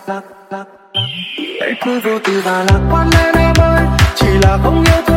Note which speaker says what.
Speaker 1: Hãy cứ vô tư và lạc quan lên em ơi, chỉ là không yêu thương